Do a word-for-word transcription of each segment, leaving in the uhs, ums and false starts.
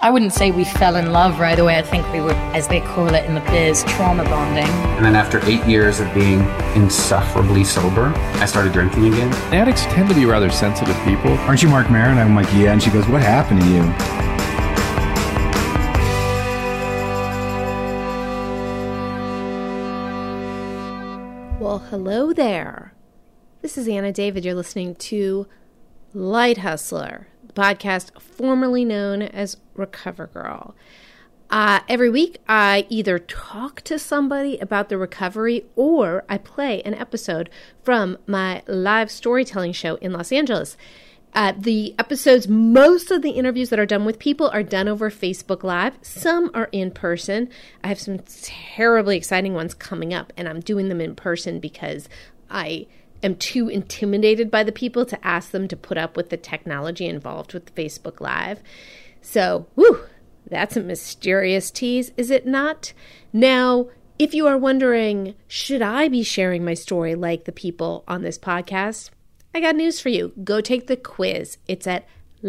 I wouldn't say we fell in love right away. I think we were, as they call it in the biz, trauma bonding. And then after eight years of being insufferably sober, I started drinking again. Addicts tend to be rather sensitive people. Aren't you Mark Maron? I'm like, yeah. And she goes, what happened to you? Well, hello there. This is Anna David. You're listening to Light Hustler, the podcast formerly known as Recover Girl. Uh, every week, I either talk to somebody about the recovery or I play an episode from my live storytelling show in Los Angeles. Uh, the episodes, most of the interviews that are done with people are done over Facebook Live. Some are in person. I have some terribly exciting ones coming up, and I'm doing them in person because I am too intimidated by the people to ask them to put up with the technology involved with Facebook Live. So, whew, that's a mysterious tease, is it not? Now, if you are wondering, should I be sharing my story like the people on this podcast? I got news for you. Go take the quiz. It's at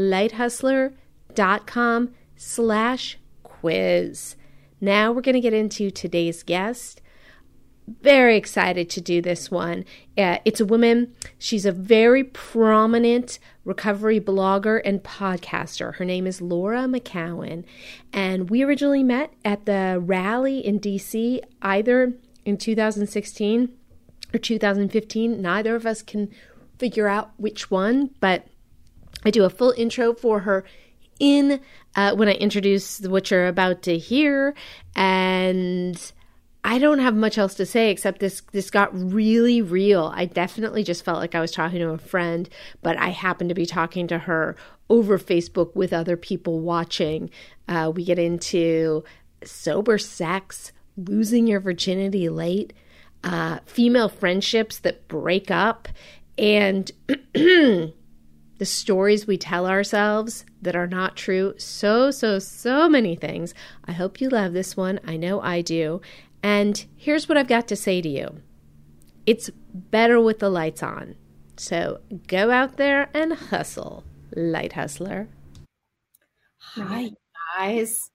lighthustler.com slash quiz. Now we're going to get into today's guest. Very excited to do this one. Uh, it's a woman. She's a very prominent recovery blogger and podcaster. Her name is Laura McKowen. And we originally met at the rally in D C either in two thousand sixteen or two thousand fifteen. Neither of us can figure out which one, but I do a full intro for her in uh, when I introduce what you're about to hear. And I don't have much else to say except this this got really real. I definitely just felt like I was talking to a friend, but I happened to be talking to her over Facebook with other people watching. Uh, we get into sober sex, losing your virginity late, uh, female friendships that break up, and the stories we tell ourselves that are not true. So, so, so many things. I hope you love this one. I know I do. And here's what I've got to say to you. It's better with the lights on. So go out there and hustle, Light Hustler. Hi, guys.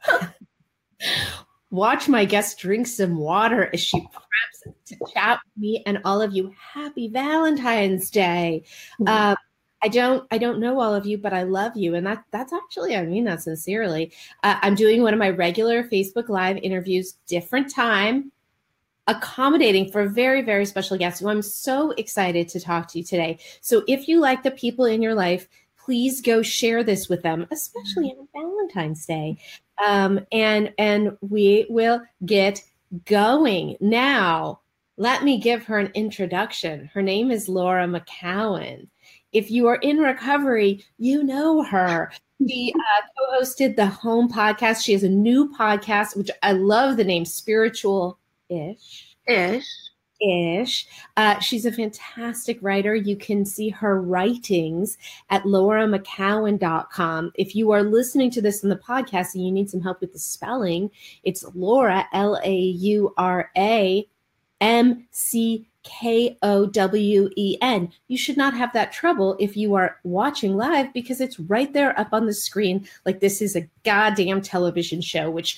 Watch my guest drink some water as she preps to chat with me and all of you. Happy Valentine's Day. Um, I don't, I don't know all of you, but I love you. And that, that's actually, I mean that sincerely. Uh, I'm doing one of my regular Facebook Live interviews, different time, accommodating for a very, very special guest who I'm so excited to talk to you today. So if you like the people in your life, please go share this with them, especially on Valentine's Day. Um, and, and we will get going. Now, let me give her an introduction. Her name is Laura McKowen. If you are in recovery, you know her. She uh, co-hosted the Home podcast. She has a new podcast, which I love the name, Spiritual-ish. Ish. Ish. Uh, she's a fantastic writer. You can see her writings at laura mckowen dot com. If you are listening to this on the podcast and you need some help with the spelling, it's Laura, L A U R A M C K O W E N. You should not have that trouble if you are watching live because it's right there up on the screen like this is a goddamn television show, which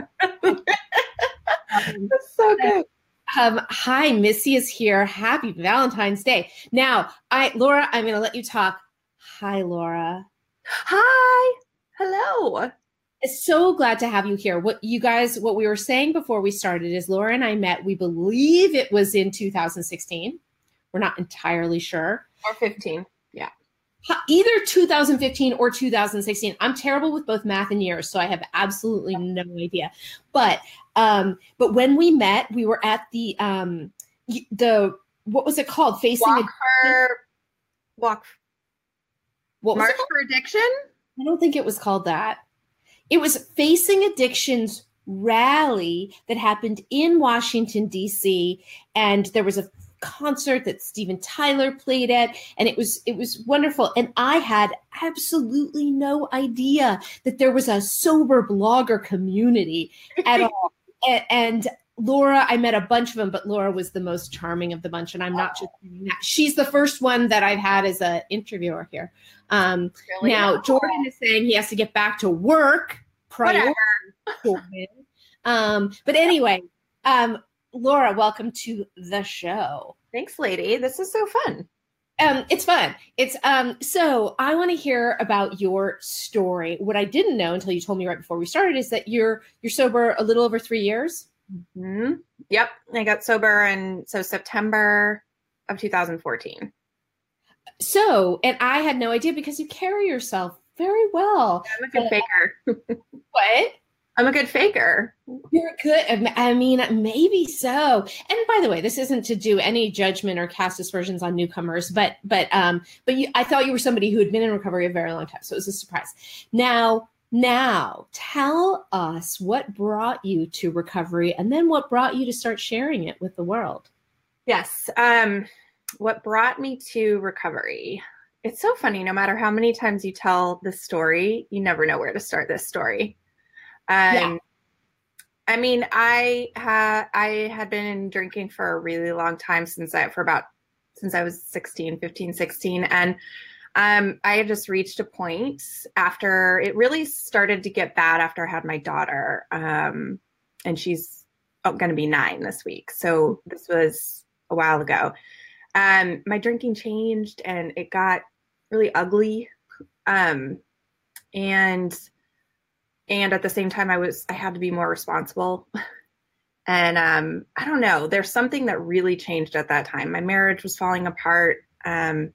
That's so good. Um, hi, Missy is here. Happy Valentine's Day. Now, I, Laura, I'm going to let you talk. Hi, Laura. Hi. Hello. So glad to have you here. What you guys, what we were saying before we started is Laura and I met, we believe it was in two thousand sixteen. We're not entirely sure. Or fifteen. Yeah. Either two thousand fifteen or two thousand sixteen. I'm terrible with both math and years, so I have absolutely no idea. But um, but when we met, we were at the um, the what was it called? Facing Walk a for walk. What was March it called? for Addiction. I don't think it was called that. It was Facing Addiction's rally that happened in Washington, D C, and there was a concert that Steven Tyler played at, and it was it was wonderful. And I had absolutely no idea that there was a sober blogger community at all. And, and Laura, I met a bunch of them, but Laura was the most charming of the bunch. And I'm not just saying that. She's the first one that I've had as an interviewer here. Um, Really? now, Jordan is saying he has to get back to work. Priority, Jordan. Um, but anyway, um, Laura, welcome to the show. Thanks, lady. This is so fun. Um, it's fun. It's um, so I want to hear about your story. What I didn't know until you told me right before we started is that you're you're sober a little over three years. Mm-hmm. Yep. I got sober in so September of two thousand fourteen. So, and I had no idea because you carry yourself very well. I'm a good Uh, faker. What? I'm a good faker. You're good. I mean, maybe so. And by the way, this isn't to do any judgment or cast aspersions on newcomers, but but um, but you, I thought you were somebody who had been in recovery a very long time, so it was a surprise. Now, now, tell us what brought you to recovery, and then what brought you to start sharing it with the world. Yes. Um, what brought me to recovery? It's so funny. No matter how many times you tell this story, you never know where to start this story. Um, Yeah. I mean, I had I had been drinking for a really long time since I for about since I was sixteen, fifteen, sixteen, and um, I had just reached a point after it really started to get bad after I had my daughter, um, and she's going to be nine this week. So this was a while ago. Um, my drinking changed and it got really ugly, um, and. And at the same time, I was, I had to be more responsible. And um, I don't know, there's something that really changed at that time. My marriage was falling apart. Um,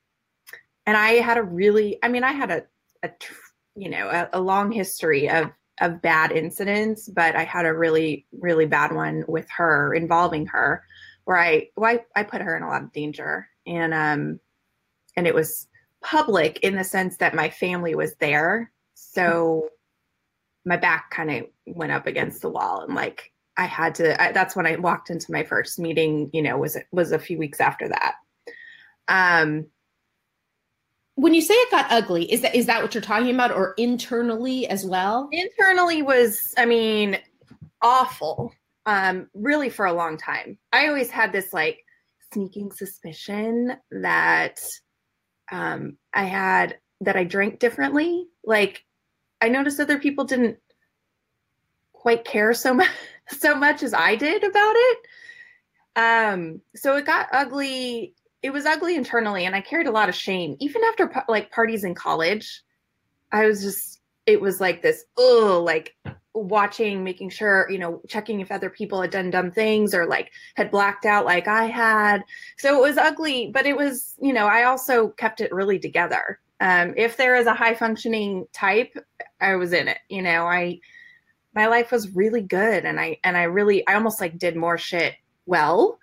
and I had a really, I mean, I had a, a you know, a, a long history of, of bad incidents, but I had a really, really bad one with her, involving her, where I, well, I, I put her in a lot of danger. And, um, and it was public in the sense that my family was there. So my back kind of went up against the wall, and like I had to, I, that's when I walked into my first meeting, you know, was, was a few weeks after that. Um, When you say it got ugly, is that, is that what you're talking about, or internally as well? internally was, I mean, awful, um, really for a long time. I always had this like sneaking suspicion that, um, I had, that I drank differently. Like, I noticed other people didn't quite care so much, so much as I did about it. Um, so it got ugly. It was ugly internally, and I carried a lot of shame. Even after like parties in college, I was just, it was like this, oh, like watching, making sure, you know, checking if other people had done dumb things or like had blacked out like I had. So it was ugly, but it was, you know, I also kept it really together. Um, if there is a high functioning type, I was in it, you know, I, my life was really good. And I, and I really, I almost like did more shit well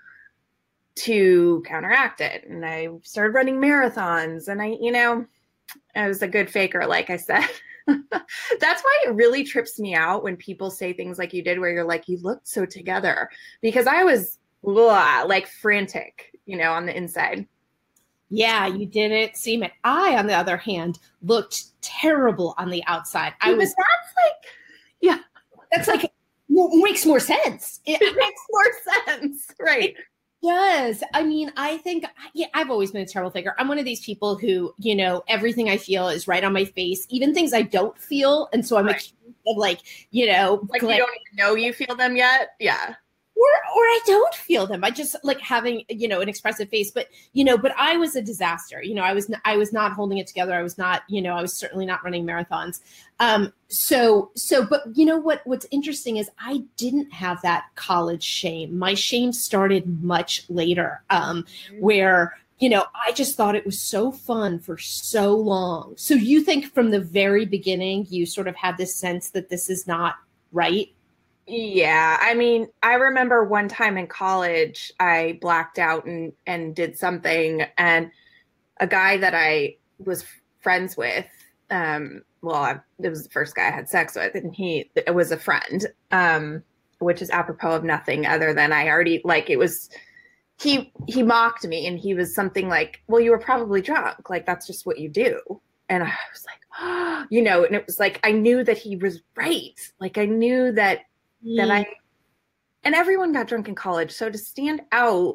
to counteract it. And I started running marathons, and I, you know, I was a good faker, like I said. That's why it really trips me out when people say things like you did, where you're like, you looked so together, because I was blah, like frantic, you know, on the inside. Yeah, you didn't seem it. I, on the other hand, looked terrible on the outside. I But was, that's like, yeah, that's like, w- makes more sense. It it makes more sense. Right. does. I mean, I think, yeah, I've always been a terrible faker. I'm one of these people who, you know, everything I feel is right on my face, even things I don't feel. And so I'm Right. accused of like, you know, Like gla- you don't even know you feel them yet. Yeah. or or I don't feel them. I just like having, you know, an expressive face. But you know, but I was a disaster. You know, I was n- I was not holding it together. I was not, you know, I was certainly not running marathons. Um, so so, but you know what? What's interesting is I didn't have that college shame. My shame started much later, um, where you know I just thought it was so fun for so long. So you think from the very beginning you sort of had this sense that this is not right? Yeah, I mean, I remember one time in college, I blacked out and, and did something, and a guy that I was friends with, um, well, I, it was the first guy I had sex with, and he it was a friend, um, which is apropos of nothing other than I already, like, it was, he, he mocked me, and he was something like, well, you were probably drunk. Like, that's just what you do. And I was like, oh, you know, and it was like, I knew that he was right. Like, I knew that that I and everyone got drunk in college. So to stand out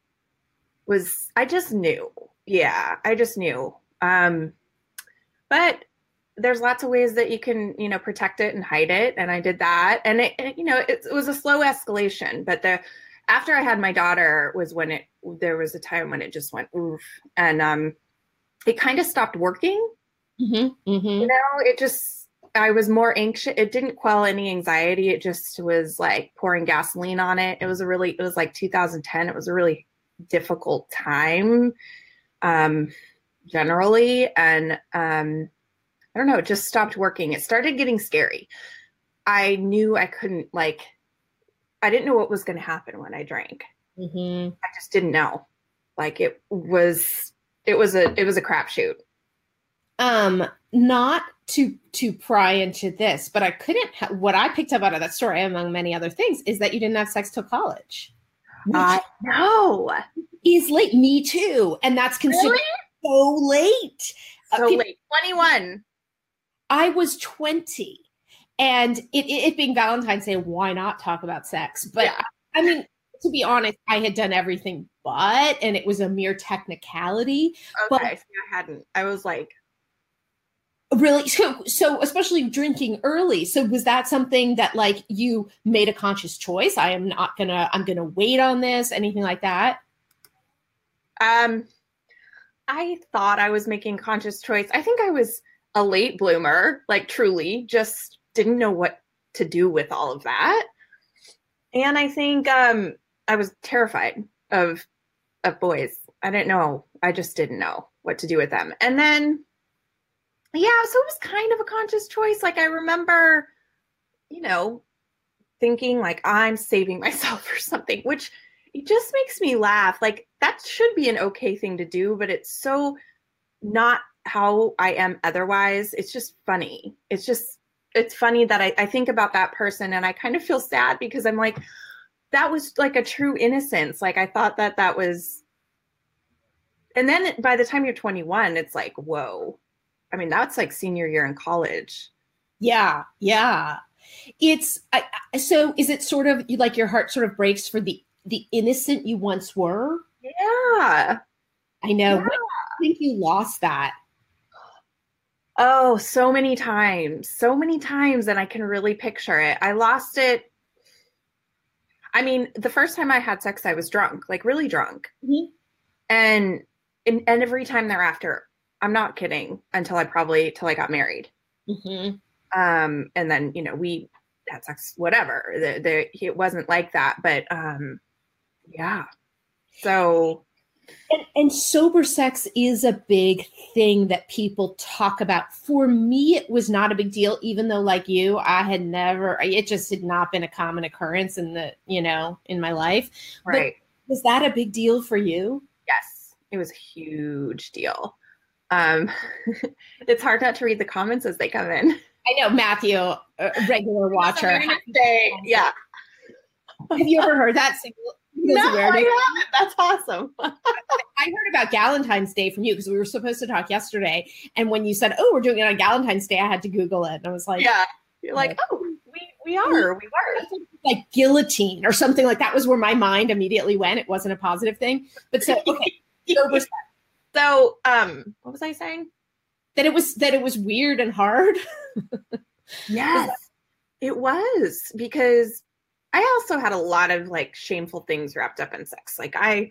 was, I just knew. Yeah, I just knew. Um, but there's lots of ways that you can, you know, protect it and hide it. And I did that. And it, it you know, it, it was a slow escalation, but the, after I had my daughter was when it, there was a time when it just went oof. And um, it kind of stopped working. Mm-hmm, mm-hmm. You know, it just, I was more anxious. It didn't quell any anxiety. It just was like pouring gasoline on it. It was a really, it was like two thousand ten. It was a really difficult time um, generally. And um, I don't know, it just stopped working. It started getting scary. I knew I couldn't like, I didn't know what was going to happen when I drank. Mm-hmm. I just didn't know. Like it was, it was a, it was a crapshoot. Um, not to to pry into this, but I couldn't. Ha- what I picked up out of that story, among many other things, is that you didn't have sex till college. I know. Is late. Me too, and that's considered Really? so late. So Uh, people- late. twenty-one. I was twenty, and it, it, it being Valentine's Day, why not talk about sex? But Yeah. I mean, to be honest, I had done everything but, and it was a mere technicality. Okay. But- See, I hadn't. I was like, Really? So, so especially drinking early. So was that something that like you made a conscious choice? I am not gonna, I'm gonna wait on this, anything like that? um, I thought I was making conscious choice. I think I was a late bloomer, like truly just didn't know what to do with all of that. And I think um, I was terrified of, of boys. I didn't know. I just didn't know what to do with them. And then, yeah, so it was kind of a conscious choice. Like I remember, you know, thinking like I'm saving myself for something, which it just makes me laugh. Like that should be an okay thing to do, but it's so not how I am otherwise. It's just funny. It's just, it's funny that I, I think about that person and I kind of feel sad because I'm like, that was like a true innocence. Like I thought that that was, and then by the time you're twenty-one, it's like, whoa. I mean, that's like senior year in college. Yeah, yeah. It's I, I- so. Is it sort of you like your heart sort of breaks for the the innocent you once were? Yeah. I know. Yeah. When do you think you lost that? Oh, so many times, so many times, and I can really picture it. I lost it. I mean, the first time I had sex, I was drunk, like really drunk. Mhm. And, and and every time thereafter, I'm not kidding, until I probably, till I got married. Mm-hmm. Um, and then, you know, we had sex, whatever. The, the, it wasn't like that, but um, yeah. So. And, and sober sex is a big thing that people talk about. For me, it was not a big deal, even though, like you, I had never, it just had not been a common occurrence in the, you know, in my life. Right. But was that a big deal for you? Yes, it was a huge deal. Um, it's hard not to read the comments as they come in. I know, Matthew, a regular watcher. I'm gonna say, yeah. Have you ever heard that single? No, I haven't. That's awesome. I heard about Galentine's Day from you because we were supposed to talk yesterday. And when you said, oh, we're doing it on Galentine's Day, I had to Google it. And I was like, Yeah. You're like, oh, we, we are. We were. like guillotine or something like that was where my mind immediately went. It wasn't a positive thing. But so, okay. sober sex. So, um, what was I saying? That it was that it was weird and hard. Yes, it was, because I also had a lot of like shameful things wrapped up in sex. Like I,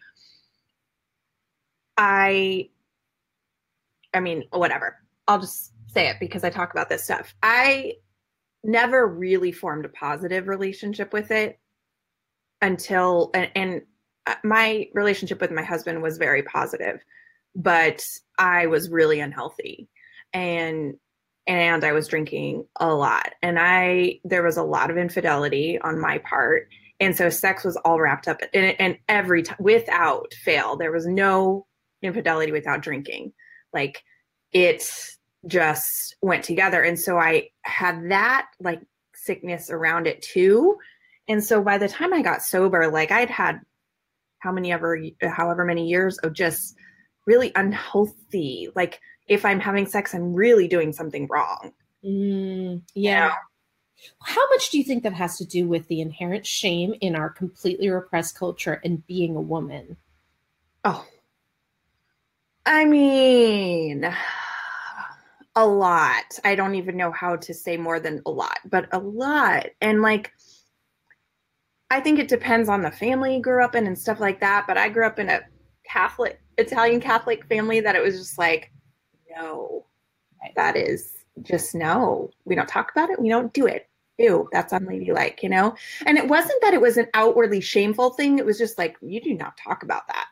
I, I mean, whatever. I'll just say it because I talk about this stuff. I never really formed a positive relationship with it until, and, and my relationship with my husband was very positive, but I was really unhealthy. And and I was drinking a lot, and I there was a lot of infidelity on my part, and so sex was all wrapped up in it. And every time, without fail, there was no infidelity without drinking. Like it just went together, and so I had that like sickness around it too. And so by the time I got sober, like I'd had how many ever however many years of just really unhealthy, like if I'm having sex, I'm really doing something wrong. Mm, You yeah. know? How much do you think that has to do with the inherent shame in our completely repressed culture and being a woman? Oh, I mean, a lot. I don't even know how to say more than a lot, but a lot. And like, I think it depends on the family you grew up in and stuff like that. But I grew up in a Catholic, Italian Catholic family that it was just like, no, that is just no. We don't talk about it. We don't do it. Ew, that's unladylike, you know? And it wasn't that it was an outwardly shameful thing. It was just like, you do not talk about that.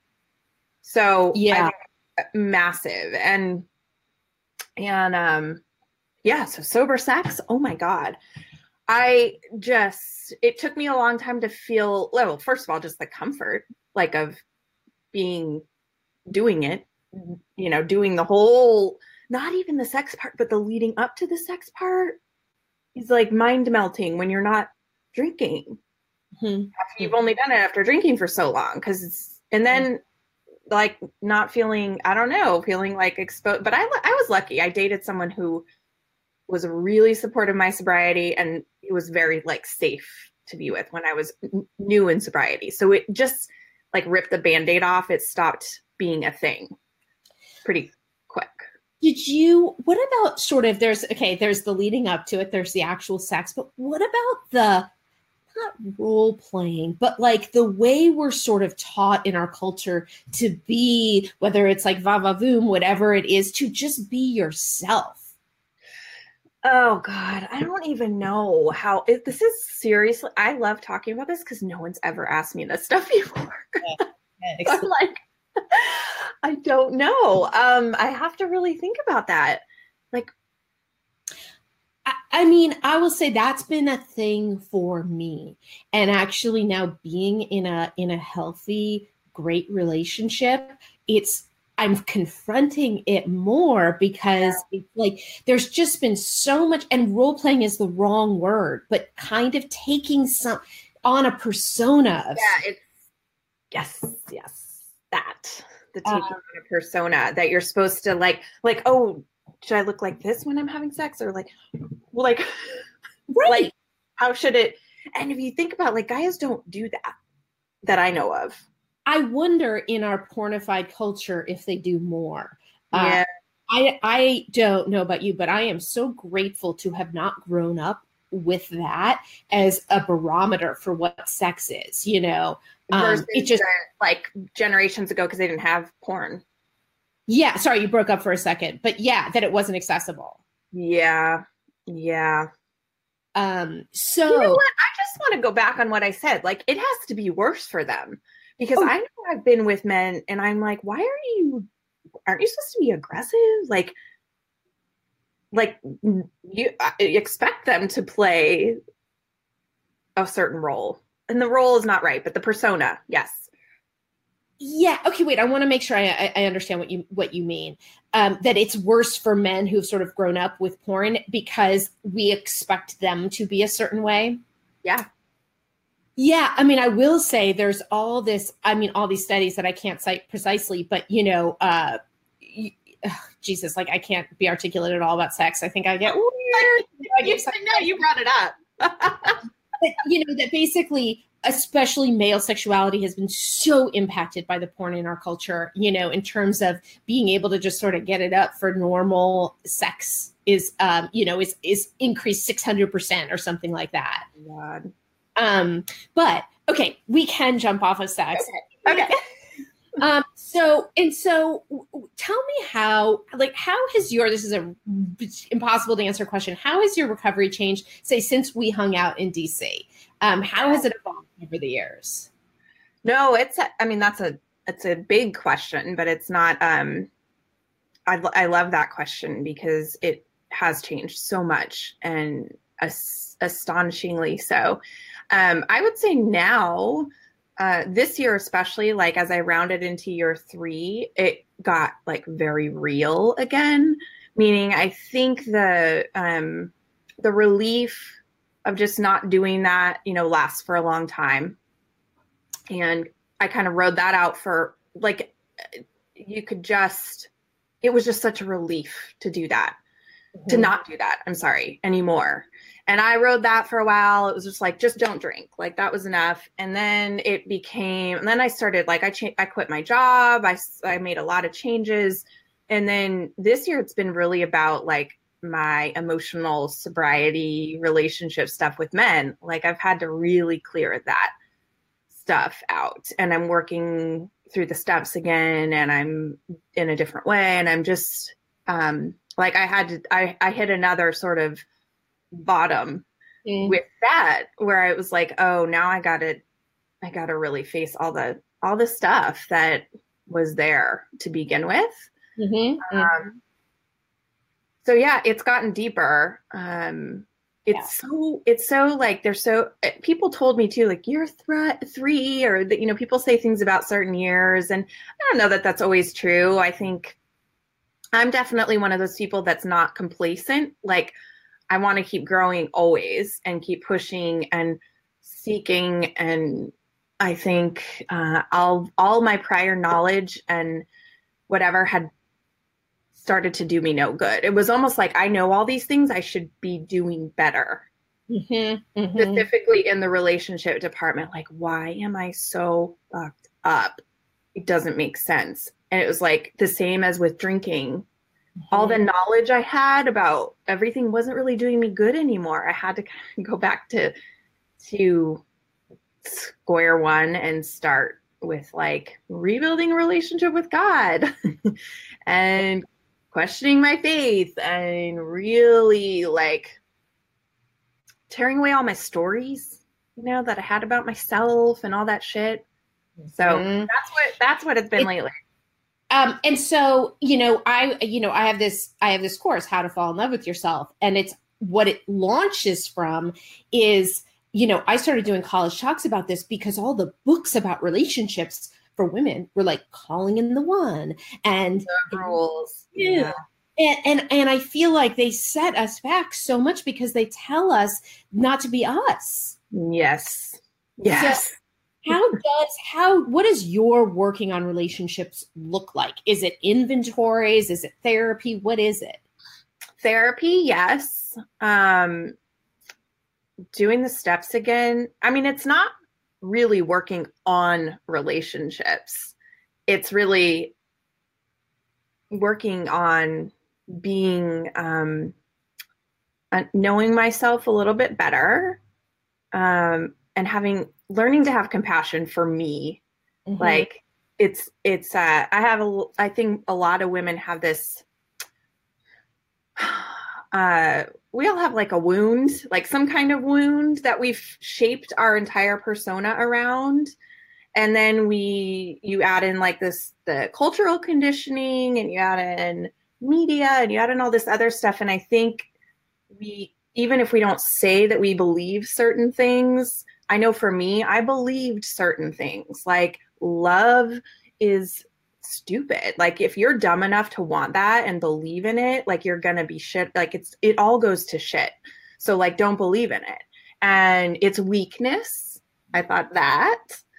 So yeah, I think massive. And, and, um, yeah, so sober sex. Oh my God. I just, it took me a long time to feel, well, first of all, just the comfort, like of being, doing it, you know, doing the whole, not even the sex part, but the leading up to the sex part is like mind melting when you're not drinking. Mm-hmm. You've only done it after drinking for so long. Cause it's, and then like not feeling, I don't know, feeling like exposed, but I, I was lucky. I dated someone who was really supportive of my sobriety, and it was very like safe to be with when I was n- new in sobriety. So it just like ripped the Band-Aid off. It stopped being a thing pretty quick. Did you, what about sort of, there's, okay, there's the leading up to it, there's the actual sex, but what about the, not role playing, but like the way we're sort of taught in our culture to be, whether it's like va-va-voom, whatever it is, to just be yourself? Oh God, I don't even know how, it, this is seriously, I love talking about this because no one's ever asked me this stuff before. Yeah. Yeah, I'm like, I don't know. Um, I have to really think about that. Like, I, I mean, I will say that's been a thing for me. And actually now being in a, in a healthy, great relationship, it's, I'm confronting it more because yeah. it's like, there's just been so much, and role playing is the wrong word, but kind of taking some on a persona. Of yeah. It's yes, yes. That the taking uh, on a persona that you're supposed to like, like, oh, should I look like this when I'm having sex? Or like, well, like, right. like, how should it? And if you think about like, guys don't do that, that I know of. I wonder in our pornified culture if they do more. Yeah. Uh, I I don't know about you, but I am so grateful to have not grown up with that as a barometer for what sex is, you know. Versus um, it just like generations ago because they didn't have porn. Yeah. Sorry, you broke up for a second, but yeah, that it wasn't accessible. Yeah. Yeah. Um, so you know what? I just want to go back on what I said. Like, it has to be worse for them. Because oh. I know I've been with men and I'm like, why are you, aren't you supposed to be aggressive? Like, like you expect them to play a certain role. And the role is not right, but the persona, yes. Yeah. Okay, wait, I want to make sure I, I understand what you what you mean. Um, that it's worse for men who've sort of grown up with porn because we expect them to be a certain way. Yeah. Yeah, I mean, I will say there's all this, I mean, all these studies that I can't cite precisely, but, you know, uh, Jesus, like I can't be articulate at all about sex. I think I get weird. I get no, you brought it up. But, you know, that basically, especially male sexuality has been so impacted by the porn in our culture, you know, in terms of being able to just sort of get it up for normal sex is, um, you know, is, is increased six hundred percent or something like that. God. Um, but okay, we can jump off of sex. Okay. okay. um, so, and so w- tell me how, like, how has your, this is a impossible to answer question. How has your recovery changed, say, since we hung out in D C? Um, how has it evolved over the years? No, it's, a, I mean, that's a, it's a big question, but it's not, um, I, I love that question because it has changed so much and as, astonishingly so. Um, I would say now, uh, this year especially, like as I rounded into year three, it got like very real again. Meaning, I think the um, the relief of just not doing that, you know, lasts for a long time, and I kind of rode that out for like you could just. It was just such a relief to do that, mm-hmm. to not do that. I'm sorry anymore. And I rode that for a while. It was just like, just don't drink. Like that was enough. And then it became, and then I started like, I cha- I quit my job. I, I made a lot of changes. And then this year it's been really about like my emotional sobriety relationship stuff with men. Like I've had to really clear that stuff out, and I'm working through the steps again, and I'm in a different way. And I'm just um, like, I had to, I, I hit another sort of bottom mm. with that, where it was like, oh, now I gotta, I gotta really face all the, all the stuff that was there to begin with. Mm-hmm. Um, so yeah, it's gotten deeper. Um, it's yeah. so, it's so like, they're so, people told me too, like you're th- three or that, you know, people say things about certain years, and I don't know that that's always true. I think I'm definitely one of those people that's not complacent. Like I want to keep growing always and keep pushing and seeking. And I think uh, all, all my prior knowledge and whatever had started to do me no good. It was almost like, I know all these things, I should be doing better. Mm-hmm, mm-hmm. Specifically in the relationship department. Like, why am I so fucked up? It doesn't make sense. And it was like the same as with drinking. Mm-hmm. All the knowledge I had about everything wasn't really doing me good anymore. I had to kind of go back to, to square one and start with like rebuilding a relationship with God and questioning my faith and really like tearing away all my stories, you know, that I had about myself and all that shit. So mm-hmm. that's what, that's what it's been it, lately. Um, and so, you know, I, you know, I have this, I have this course, How to Fall in Love with Yourself. And it's what it launches from is, you know, I started doing college talks about this because all the books about relationships for women were like Calling in the One and the rules. Yeah. And, and and I feel like they set us back so much because they tell us not to be us. Yes. Yes. So how does, how, what does your working on relationships look like? Is it inventories? Is it therapy? What is it? Therapy, yes. Um, doing the steps again. I mean, it's not really working on relationships. It's really working on being, um, uh, knowing myself a little bit better, um, and having, learning to have compassion for me. Mm-hmm. Like it's, it's, uh, I have a, I think a lot of women have this, uh, we all have like a wound, like some kind of wound that we've shaped our entire persona around. And then we, you add in like this, the cultural conditioning, and you add in media, and you add in all this other stuff. And I think we, even if we don't say that we believe certain things, I know for me, I believed certain things like love is stupid. Like if you're dumb enough to want that and believe in it, like you're gonna be shit. Like it's, it all goes to shit. So like, don't believe in it. And it's weakness. I thought that.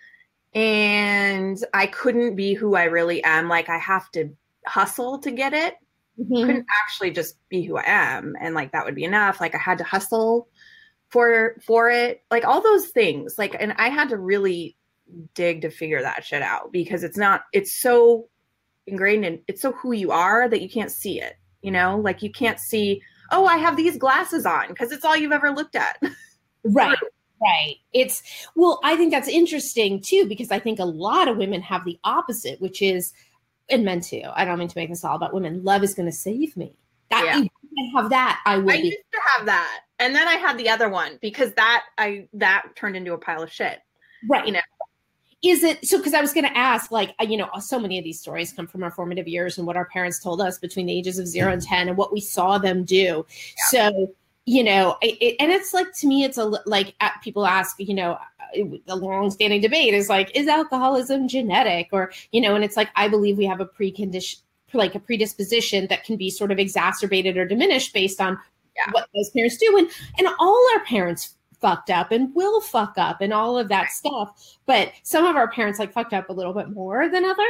And I couldn't be who I really am. Like I have to hustle to get it. Mm-hmm. Couldn't actually just be who I am. And like, that would be enough. Like I had to hustle for, for it, like all those things. Like, and I had to really dig to figure that shit out because it's not, it's so ingrained in, it's so who you are that you can't see it, you know, like you can't see, oh, I have these glasses on because it's all you've ever looked at. Right. Right. It's, well, I think that's interesting too, because I think a lot of women have the opposite, which is, and men too. I don't mean to make this all about women. Love is going to save me. That yeah. you can have that. I will. I be. used to have that. And then I had the other one because that I, that turned into a pile of shit. Right. You know, is it so? Because I was going to ask, like, you know, so many of these stories come from our formative years and what our parents told us between the ages of zero and ten and what we saw them do. Yeah. So, you know, it, and it's like, to me, it's a, like people ask, you know, the long-standing debate is like, is alcoholism genetic? Or, you know, and it's like, I believe we have a precondition, like a predisposition that can be sort of exacerbated or diminished based on yeah. what those parents do. And, and all our parents fucked up and will fuck up and all of that right. stuff. But some of our parents like fucked up a little bit more than others.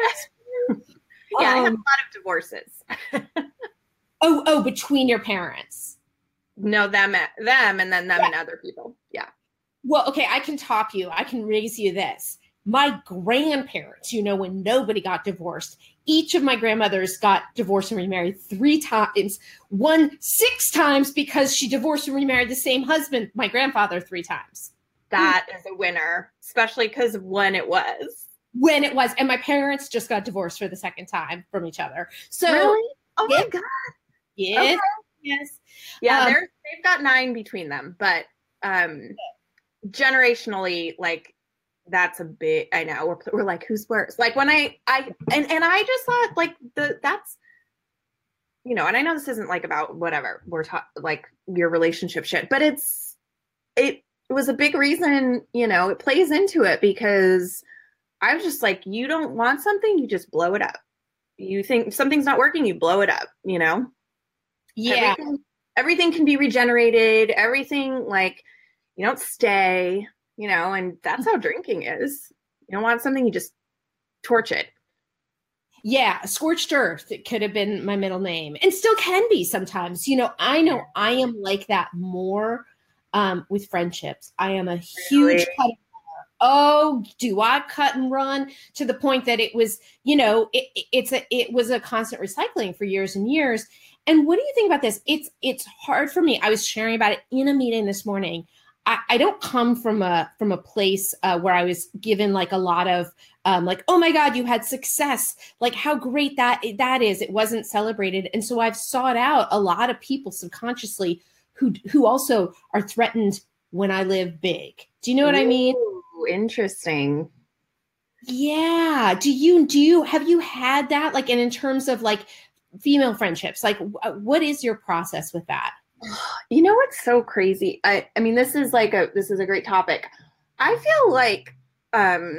yeah, um, I have a lot of divorces. oh, oh, between your parents. know them, them, and then them Yeah. and other people. Yeah. Well, okay, I can top you. I can raise you this. My grandparents, you know, when nobody got divorced, each of my grandmothers got divorced and remarried three times. One six times because she divorced and remarried the same husband, my grandfather, three times. That is a winner, especially because of when it was. When it was. And my parents just got divorced for the second time from each other. So, Really? Oh yeah. my God. Yes. Okay. Yes. Yeah, Um, they're, they've got nine between them, but um, generationally, like, that's a big, I know, we're, we're like, who's worse? Like when I, I, and, and I just thought like the, that's, you know, and I know this isn't like about whatever we're talking, like your relationship shit, but it's, it was a big reason, you know, it plays into it because I was just like, you don't want something, you just blow it up. You think something's not working, you blow it up, you know? Yeah. Everything, everything can be regenerated. Everything, like, you don't stay, you know, and that's how drinking is. You don't want something, you just torch it. Yeah, scorched earth. It could have been my middle name and still can be sometimes. You know, I know I am like that more um, with friendships. I am a huge Really? cut and run. Oh, do I cut and run to the point that it was, you know, it, it- it's a, it was a constant recycling for years and years. And what do you think about this? It's, it's hard for me. I was sharing about it in a meeting this morning. I, I don't come from a from a place uh, where I was given like a lot of um, like, oh my God, you had success. Like how great that that is. It wasn't celebrated. And so I've sought out a lot of people subconsciously who who also are threatened when I live big. Do you know what I mean? Ooh, interesting. Yeah. Do you do you have you had that like and in terms of like female friendships? Like w- what is your process with that? You know what's so crazy? I, I mean, this is like a this is a great topic. I feel like um,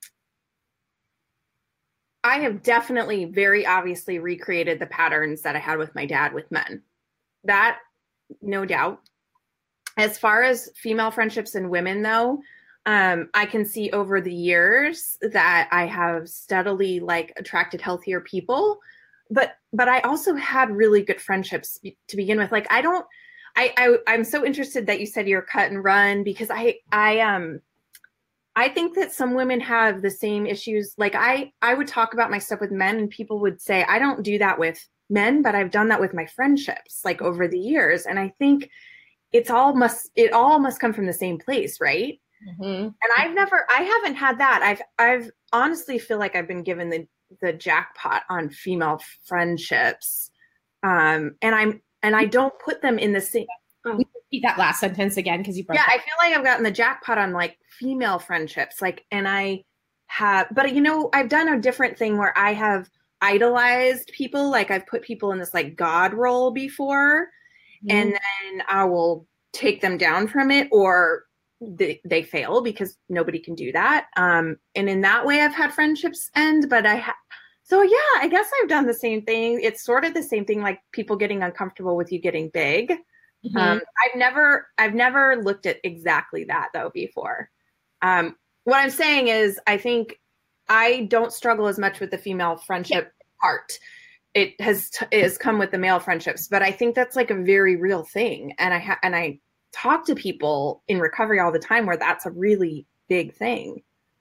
I have definitely very obviously recreated the patterns that I had with my dad with men. That, no doubt. As far as female friendships and women, though, um, I can see over the years that I have steadily like attracted healthier people. But but I also had really good friendships to begin with. Like I don't, I, I I'm so interested that you said you're cut and run because I I um I think that some women have the same issues. Like I I would talk about my stuff with men and people would say I don't do that with men, but I've done that with my friendships like over the years. And I think it's all must it all must come from the same place, right? Mm-hmm. And I've never I haven't had that. I've I've honestly feel like I've been given the the jackpot on female friendships. Um, and I'm, and I don't put them in the same. Oh. Repeat that last sentence again. Cause you broke Yeah. up. I feel like I've gotten the jackpot on like female friendships. Like, and I have, but you know, I've done a different thing where I have idolized people. Like I've put people in this like God role before Mm-hmm. and then I will take them down from it or They, they fail because nobody can do that. Um, and in that way, I've had friendships end. But I ha- so yeah, I guess I've done the same thing. It's sort of the same thing, like people getting uncomfortable with you getting big. Mm-hmm. Um, I've never, I've never looked at exactly that though before. Um, what I'm saying is, I think I don't struggle as much with the female friendship yeah. part. It has t- it has come with the male friendships, but I think that's like a very real thing. And I ha- and I. talk to people in recovery all the time where that's a really big thing.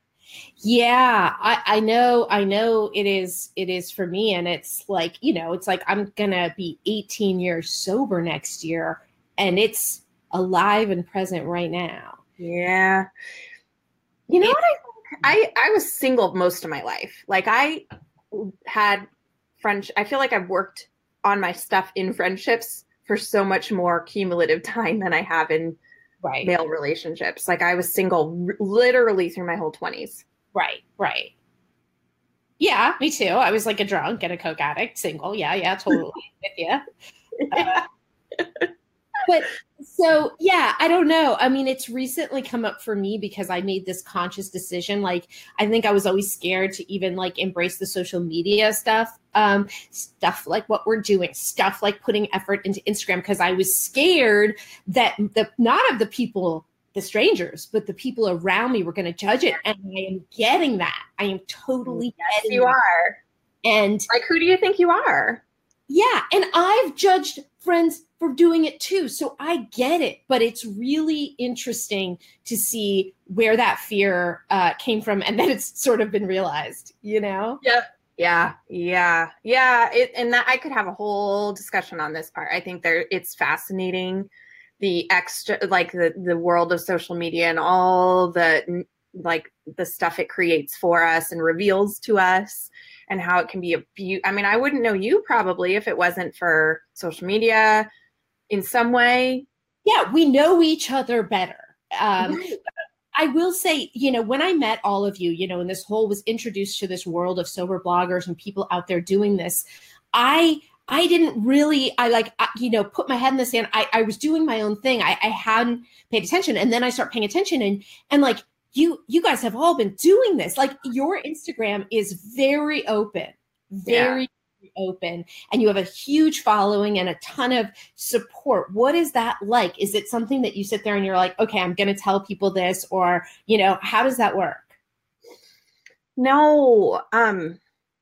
Yeah, I, I know, I know it is, it is for me. And it's like, you know, it's like, I'm going to be eighteen years sober next year and it's alive and present right now. Yeah. You know it, what I think? I, I was single most of my life. Like I had friends. I feel like I've worked on my stuff in friendships for so much more cumulative time than I have in right. male relationships. Like I was single r- literally through my whole twenties. Right, right. Yeah, me too. I was like a drunk and a coke addict, single. Yeah, yeah, totally with you. Uh, but so, yeah, I don't know. I mean, it's recently come up for me because I made this conscious decision. Like, I think I was always scared to even like embrace the social media stuff, um, stuff like what we're doing, stuff like putting effort into Instagram, because I was scared that the not of the people, the strangers, but the people around me were going to judge it. And I am getting that. I am totally yes, getting you that. are. And like, who do you think you are? Yeah, and I've judged friends for doing it too, so I get it. But it's really interesting to see where that fear uh, came from, and then it's sort of been realized. You know? Yeah, yeah, yeah, yeah. It, and that I could have a whole discussion on this part. I think there it's fascinating, the extra, like the the world of social media and all the like the stuff it creates for us and reveals to us, and how it can be a beaut. I mean, I wouldn't know you probably if it wasn't for social media in some way. Yeah, we know each other better. Um, I will say, you know, when I met all of you, you know, and this whole was introduced to this world of sober bloggers and people out there doing this, I I didn't really, I like, you know, put my head in the sand. I, I was doing my own thing. I, I hadn't paid attention. And then I start paying attention and, and like, you, you guys have all been doing this. Like your Instagram is very open, very yeah. open. And you have a huge following and a ton of support. What is that like? Is it something that you sit there and you're like, okay, I'm going to tell people this, or, you know, how does that work? No, um,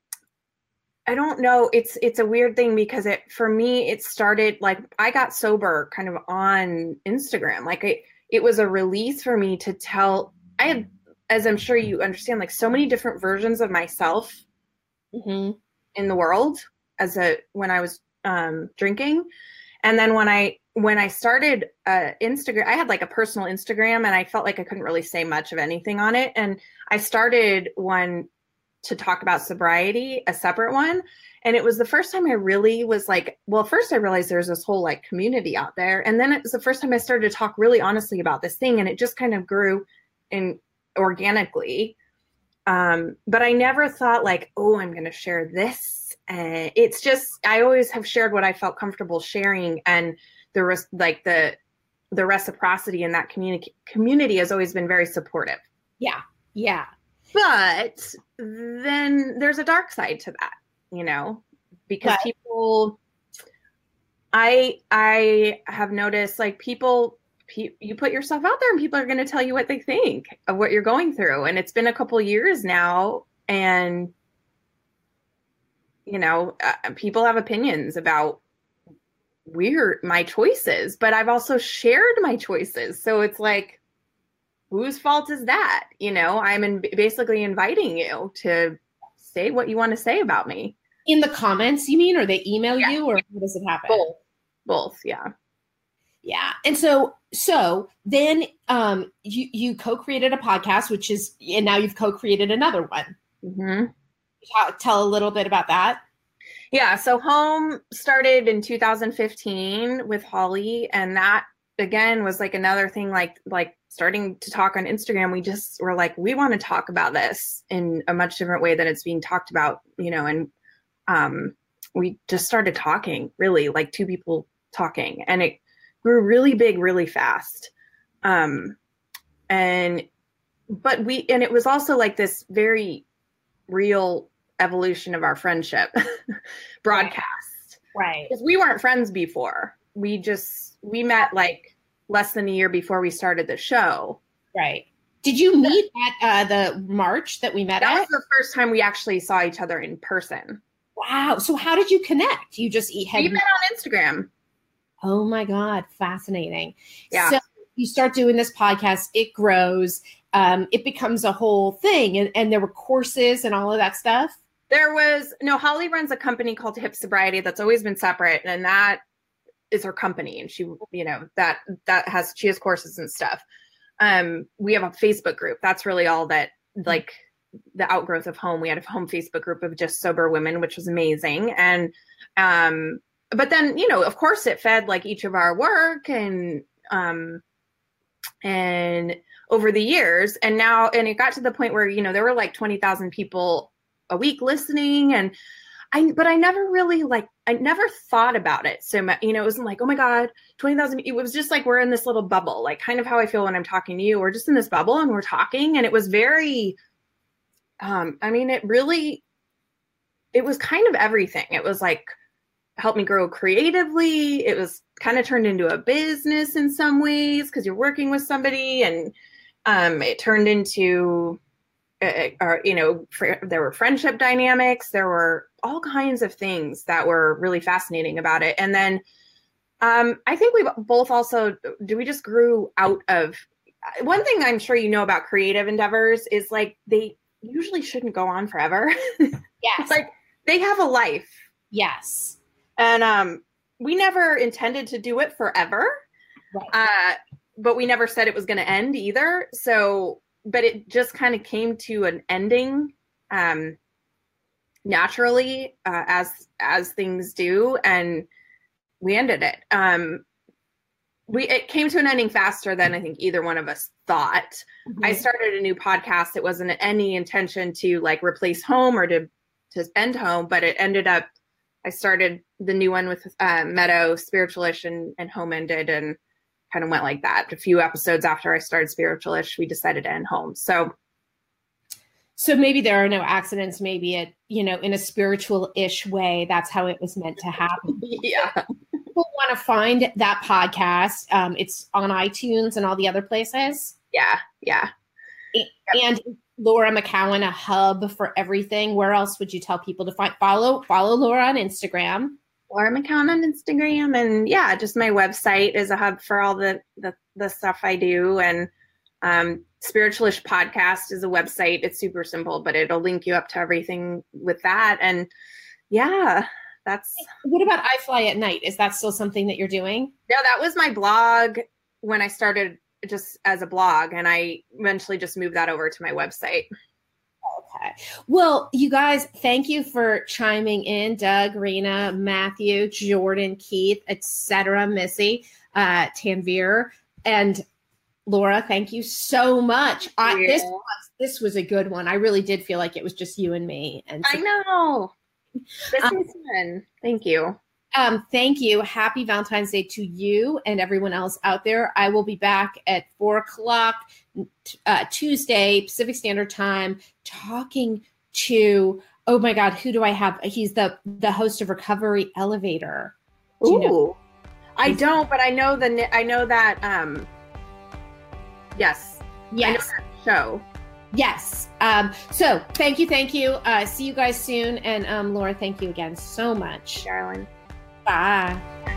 I don't know. It's it's a weird thing because it for me it started like I got sober kind of on Instagram. Like it it was a release for me to tell. I had, as I'm sure you understand, like so many different versions of myself mm-hmm. in the world as a when I was um, drinking, and then when I when I started uh, Instagram, I had like a personal Instagram, and I felt like I couldn't really say much of anything on it, and I started one to talk about sobriety, a separate one. And it was the first time I really was like, well, first I realized there's this whole like community out there. And then it was the first time I started to talk really honestly about this thing. And it just kind of grew in organically. Um, but I never thought like, oh, I'm going to share this. And it's just, I always have shared what I felt comfortable sharing. And the rest, like the, the reciprocity in that community community has always been very supportive. Yeah. Yeah. But then there's a dark side to that, you know, because what? people, I, I have noticed like people, pe- you put yourself out there and people are going to tell you what they think of what you're going through. And it's been a couple years now. And, you know, uh, people have opinions about weird, my choices, but I've also shared my choices. So it's like, whose fault is that? You know, I'm in basically inviting you to say what you want to say about me. In the comments, you mean, or they email yeah. you, or how does it happen? Both. Both, yeah. Yeah. And so, so then um, you, you co-created a podcast, which is, and now you've co-created another one. Mm-hmm. Tell, tell a little bit about that. Yeah. So Home started in two thousand fifteen with Holly. And that, again, was like another thing, like, like, starting to talk on Instagram, we just were like, we want to talk about this in a much different way than it's being talked about, you know, and um, we just started talking, really like two people talking, and it grew really big, really fast. Um, and, but we, and it was also like this very real evolution of our friendship broadcast. Right. Because we weren't friends before. We just, we met like less than a year before we started the show. Right. Did you meet at uh, the March that we met that at? That was the first time we actually saw each other in person. Wow. So how did you connect? You just eat We met on Instagram. Oh my God. Fascinating. Yeah. So you start doing this podcast, it grows, um, it becomes a whole thing. And, and there were courses and all of that stuff. There was, no, Holly runs a company called Hip Sobriety that's always been separate. And that is her company, and she, you know, that that has she has courses and stuff. Um, we have a Facebook group. That's really all that, like the outgrowth of Home. We had a Home Facebook group of just sober women, which was amazing. And um, but then, you know, of course, it fed like each of our work and um, and over the years, and now, and it got to the point where, you know, there were like twenty thousand people a week listening, and I, but I never really like, I never thought about it so much, you know, it wasn't like, oh my God, twenty thousand. It was just like, we're in this little bubble, like kind of how I feel when I'm talking to you. We're just in this bubble and we're talking. And it was very, um, I mean, it really, it was kind of everything. It was like, helped me grow creatively. It was kind of turned into a business in some ways, because you're working with somebody, and um, it turned into, Uh, or, you know, fr- there were friendship dynamics, there were all kinds of things that were really fascinating about it. And then um, I think we both also, do we just grew out of, one thing I'm sure you know about creative endeavors is like, they usually shouldn't go on forever. Yes. Like they have a life. Yes. And um, we never intended to do it forever. Right. Uh, but we never said it was going to end either. So, but it just kind of came to an ending um, naturally, uh, as as things do, and we ended it. Um, we it came to an ending faster than I think either one of us thought. Mm-hmm. I started a new podcast. It wasn't any intention to like replace Home or to to end Home, but it ended up. I started the new one with uh, Meadow, Spiritualish, and, and Home ended, and kind of went like that. A few episodes after I started Spiritualish, we decided to end Home. So, so maybe there are no accidents. Maybe it, you know, in a spiritual-ish way, that's how it was meant to happen. Yeah. People want to find that podcast. Um, it's on iTunes and all the other places. Yeah, yeah. And Laura McCowan, a hub for everything. Where else would you tell people to find follow follow Laura on Instagram? Laura McCowan on Instagram, and yeah, just my website is a hub for all the the, the stuff I do. And um, Spiritualish Podcast is a website. It's super simple, but it'll link you up to everything with that. And yeah, that's. What about I Fly at Night? Is that still something that you're doing? Yeah, that was my blog when I started just as a blog, and I eventually just moved that over to my website. Okay. Well, you guys, thank you for chiming in. Doug, Rena, Matthew, Jordan, Keith, et cetera, Missy, uh, Tanvir, and Laura. Thank you so much. I, yeah. This was this was a good one. I really did feel like it was just you and me. And so, I know. This um, is fun. Thank you. Um, thank you. Happy Valentine's Day to you and everyone else out there. I will be back at four o'clock uh, Tuesday, Pacific Standard Time, talking to, oh my God, who do I have? He's the, the host of Recovery Elevator. Do you know? Ooh, I don't, but I know the, I know that, um, yes. Yes. I know that show. Yes. Um, so thank you. Thank you. Uh, see you guys soon. And um, Laura, thank you again so much. Darling. Bye.